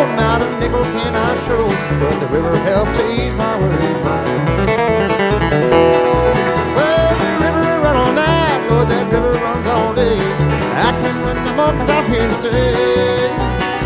not a nickel can I show, but the river helped to ease my worried mind.